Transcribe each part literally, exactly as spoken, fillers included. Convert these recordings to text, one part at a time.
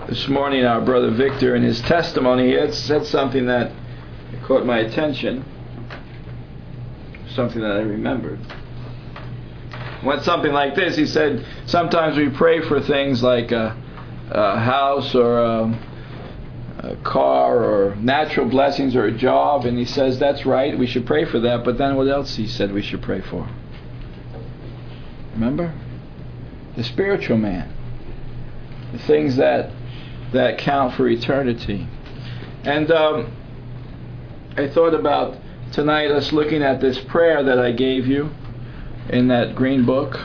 This morning, our brother Victor, in his testimony, he had said something that caught my attention, something that I remembered. Went something like this. He said, sometimes we pray for things like a, a house or a, a car or natural blessings or a job, and he says, that's right, we should pray for that, but then what else he said we should pray for? Remember? The spiritual man. The things that that count for eternity. And um, I thought about tonight us looking at this prayer that I gave you in that green book.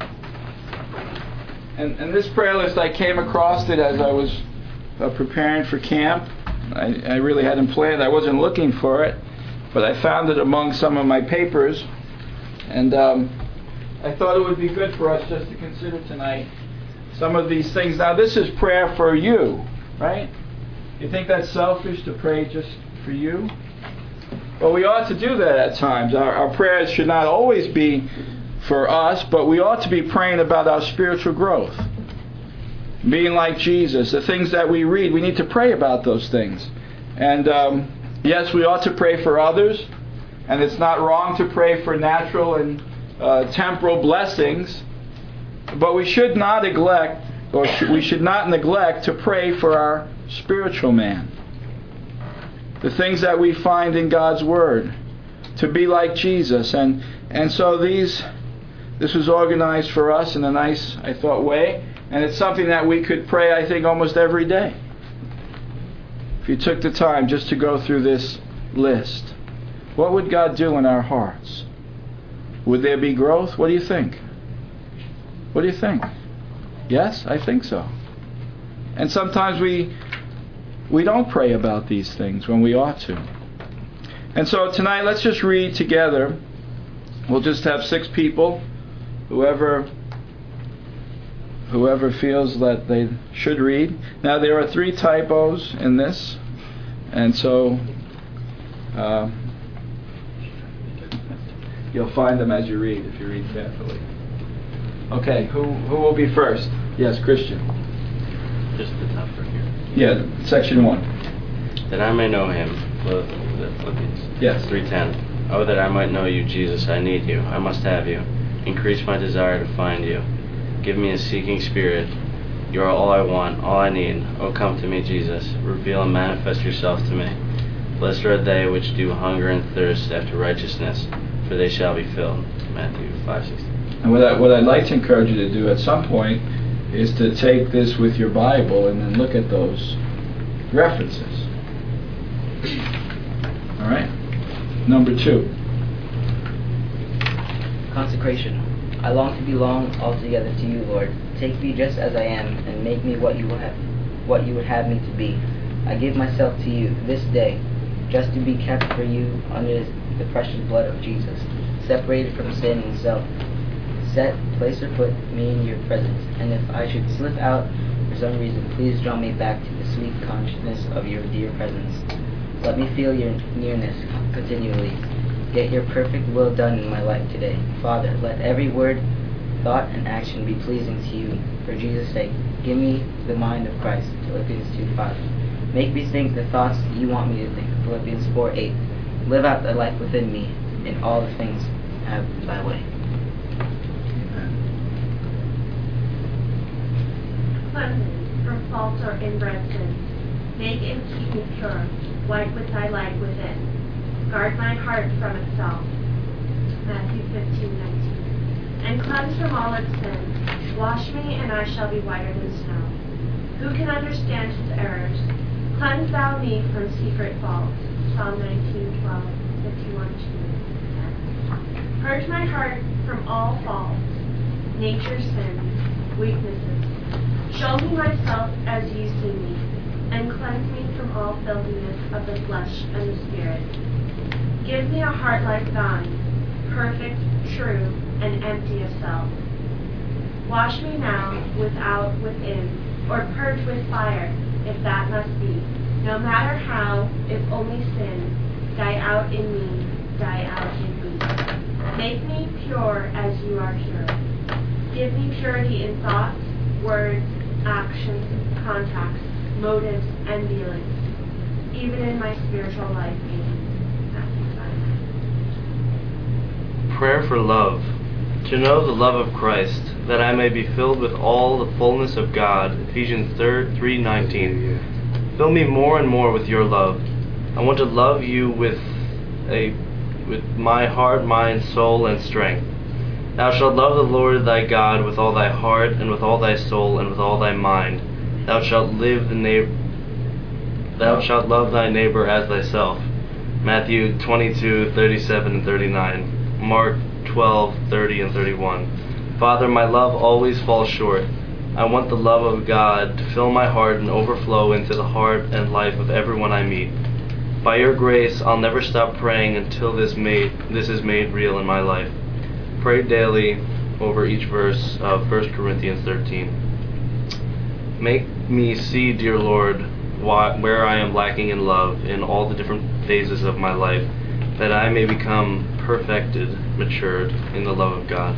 And, and this prayer list, I came across it as I was uh, preparing for camp. I, I really hadn't planned. I wasn't looking for it, but I found it among some of my papers. And um, I thought it would be good for us just to consider tonight some of these things. Now, this is prayer for you, right? You think that's selfish to pray just for you? Well, we ought to do that at times. Our, our prayers should not always be for us, but we ought to be praying about our spiritual growth. Being like Jesus, the things that we read, we need to pray about those things. And um, yes, we ought to pray for others, and it's not wrong to pray for natural and uh, temporal blessings. But we should not neglect, or sh- we should not neglect to pray for our spiritual man. The things that we find in God's Word, to be like Jesus, and and so these, this was organized for us in a nice, I thought, way, and it's something that we could pray, I think, almost every day. If you took the time just to go through this list, what would God do in our hearts? Would there be growth? What do you think? What do you think? Yes, I think so. And sometimes we we don't pray about these things when we ought to. And so tonight, let's just read together. We'll just have six people. Whoever whoever feels that they should read. Now, there are three typos in this, and so uh, you'll find them as you read, if you read carefully. Okay, who who will be first? Yes, Christian. Just the top right here. Yeah, section one. That I may know him. Philippians. Yes. three ten. Oh, that I might know you, Jesus, I need you. I must have you. Increase my desire to find you. Give me a seeking spirit. You are all I want, all I need. Oh, come to me, Jesus. Reveal and manifest yourself to me. Blessed are they which do hunger and thirst after righteousness, for they shall be filled. Matthew five sixteen. And what, I, what I'd like to encourage you to do at some point is to take this with your Bible and then look at those references. All right? Number two. Consecration. I long to belong altogether to you, Lord. Take me just as I am, and make me what you will have, what you would have me to be. I give myself to you this day, just to be kept for you under the precious blood of Jesus, separated from sin and self. Set, place or put me in your presence, and if I should slip out for some reason, please draw me back to the sweet consciousness of your dear presence. Let me feel your nearness continually. Get your perfect will done in my life today. Father, let every word, thought, and action be pleasing to you. For Jesus' sake, give me the mind of Christ. Philippians two five. Make me think the thoughts you want me to think. Philippians four eight. Live out thy life within me, in all the things have thy way. Cleanse me from false or inbred sins. Make and keep me pure, white with thy light within. Guard my heart from itself. Matthew fifteen nineteen. And cleanse from all its sins. Wash me, and I shall be whiter than snow. Who can understand his errors? Cleanse thou me from secret faults. Psalm nineteen twelve, fifty-one two. Purge my heart from all faults, nature's sins, weaknesses. Show me myself as you see me, and cleanse me from all filthiness of the flesh and the spirit. Give me a heart like thine, perfect, true, and empty of self. Wash me now, without, within, or purge with fire, if that must be. No matter how, if only sin, die out in me, die out in me. Make me pure as you are pure. Give me purity in thoughts, words, actions, contacts, motives, and dealings, even in my spiritual life. Matthew five. Prayer for love. To know the love of Christ, that I may be filled with all the fullness of God. Ephesians three nineteen. Fill me more and more with your love. I want to love you with a with my heart, mind, soul, and strength. Thou shalt love the Lord thy God with all thy heart, and with all thy soul, and with all thy mind. Thou shalt live the neighbor. Thou shalt love thy neighbor as thyself. Matthew twenty-two thirty-seven and thirty-nine. Mark twelve thirty and thirty-one. Father, my love always falls short. I want the love of God to fill my heart and overflow into the heart and life of everyone I meet. By your grace, I'll never stop praying until this made this is made real in my life. Pray daily over each verse of First Corinthians thirteen. Make me see, dear Lord, why, where I am lacking in love in all the different phases of my life, that I may become perfected, matured in the love of God.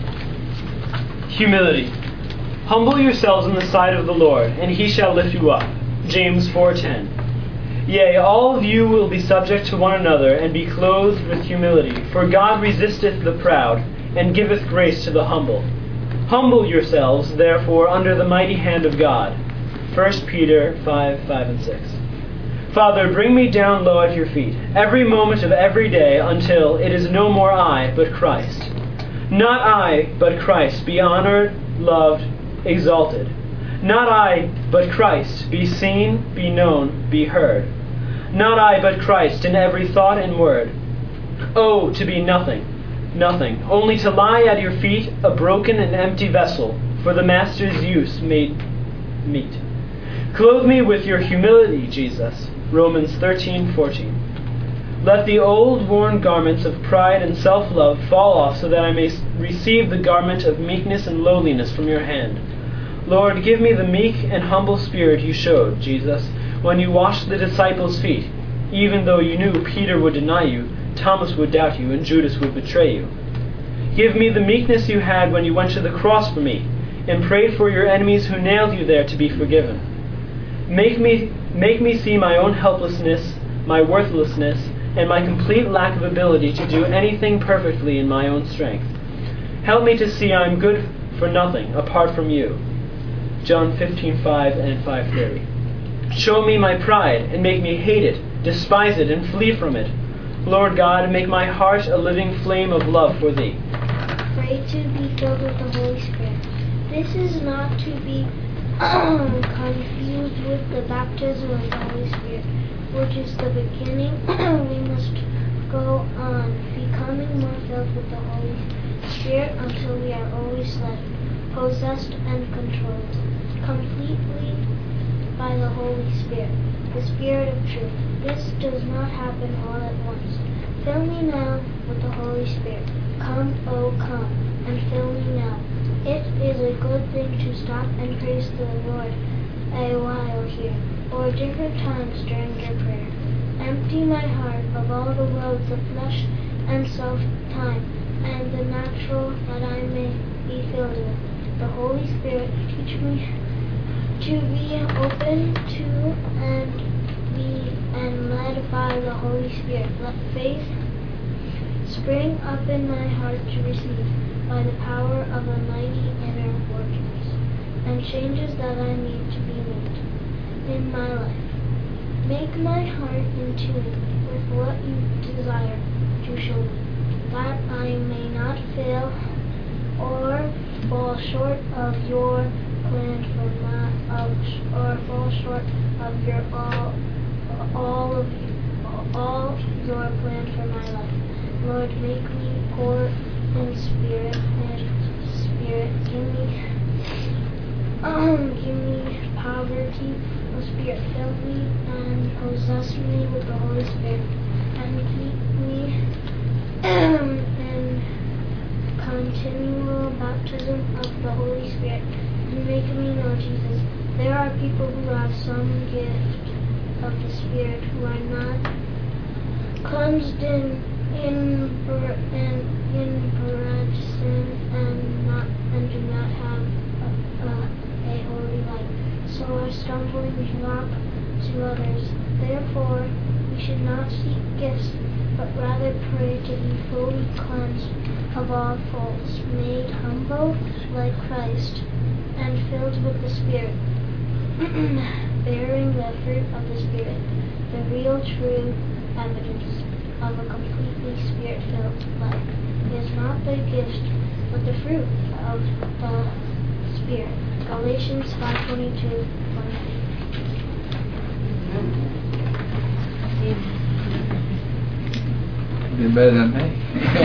Humility. Humble yourselves in the sight of the Lord, and he shall lift you up. James four ten. Yea, all of you will be subject to one another, and be clothed with humility. For God resisteth the proud, and giveth grace to the humble. Humble yourselves, therefore, under the mighty hand of God. First Peter five, five and six. Father, bring me down low at your feet, every moment of every day, until it is no more I, but Christ. Not I, but Christ, be honored, loved, exalted. Not I, but Christ, be seen, be known, be heard. Not I, but Christ, in every thought and word. Oh, to be nothing, nothing, only to lie at your feet, a broken and empty vessel, for the Master's use made meet. Clothe me with your humility, Jesus. Romans thirteen fourteen. Let the old worn garments of pride and self-love fall off, so that I may receive the garment of meekness and lowliness from your hand. Lord, give me the meek and humble spirit you showed, Jesus, when you washed the disciples' feet, even though you knew Peter would deny you, Thomas would doubt you, and Judas would betray you. Give me the meekness you had when you went to the cross for me, and prayed for your enemies who nailed you there to be forgiven. Make me, make me see my own helplessness, my worthlessness, and my complete lack of ability to do anything perfectly in my own strength. Help me to see I am good for nothing apart from you. John fifteen five and five thirty. Show me my pride, and make me hate it, despise it, and flee from it. Lord God, make my heart a living flame of love for thee. Pray to be filled with the Holy Spirit. This is not to be confused with the baptism of the Holy Spirit, which is the beginning. We must go on becoming more filled with the Holy Spirit until we are always led, possessed, and controlled completely by the Holy Spirit, the Spirit of truth. This does not happen all at once. Fill me now with the Holy Spirit. Come, oh come, and fill me now. It is a good thing to stop and praise the Lord a while here, or different times during your prayer. Empty my heart of all the loads of flesh and self-time, and the natural, that I may be filled with the Holy Spirit. Teach me to be open to and be and led by the Holy Spirit. Let faith spring up in my heart to receive, by the power of the mighty inner workings, and changes that I need to be made in my life. Make my heart in tune with what you desire to show me, that I may not fail or fall short of your plan for my of, or fall short of your all all of you, all your plan for my life. Lord, make me poor in spirit and spirit. Give me um give me poverty of spirit. Fill me and possess me with the Holy Spirit, and keep me um, in continual baptism of the Holy Spirit, and make me know Jesus. There are people who have some gift of the Spirit who are not cleansed in in in in sin and not and do not have a, a, a holy life. so our stumbling block to others. Therefore, we should not seek gifts, but rather pray to be fully cleansed of all faults, made humble like Christ, and filled with the Spirit, bearing the fruit of the Spirit, the real true evidence of a completely Spirit-filled life. It is not the gift, but the fruit of the Spirit. Galatians five twenty-two, twenty-three. You're better than me.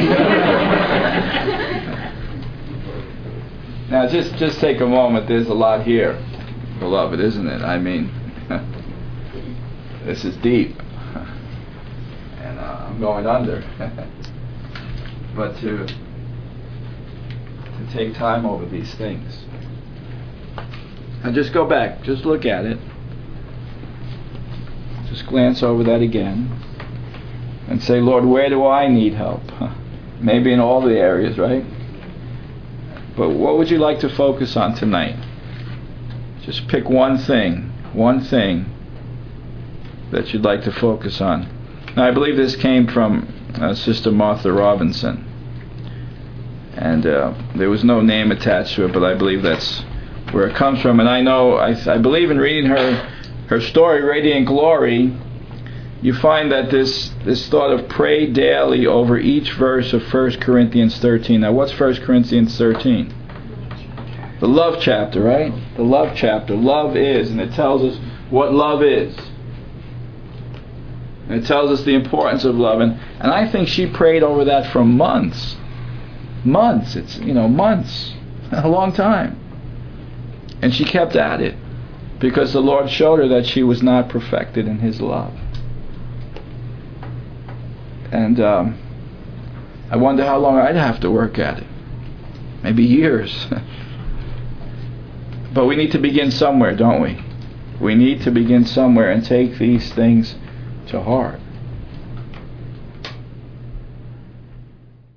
Now, just just take a moment. There's a lot here, beloved, isn't it? I mean, this is deep, and uh, I'm going under. But to to take time over these things, and just go back, just look at it, just glance over that again, and say, Lord, where do I need help? Maybe in all the areas, right? But what would you like to focus on tonight? Just pick one thing, one thing that you'd like to focus on. Now, I believe this came from uh, Sister Martha Robinson. And uh, there was no name attached to it, but I believe that's where it comes from. And I know, I, I believe in reading her her story, Radiant Glory, you find that this, this thought of pray daily over each verse of First Corinthians thirteen. Now, what's First Corinthians thirteen? The love chapter, right? The love chapter. Love is, and it tells us what love is. And it tells us the importance of love. And, and I think she prayed over that for months. Months. It's, you know, months. A long time. And she kept at it, because the Lord showed her that she was not perfected in His love. And um, I wonder how long I'd have to work at it. Maybe years. But we need to begin somewhere, don't we? We need to begin somewhere and take these things to heart.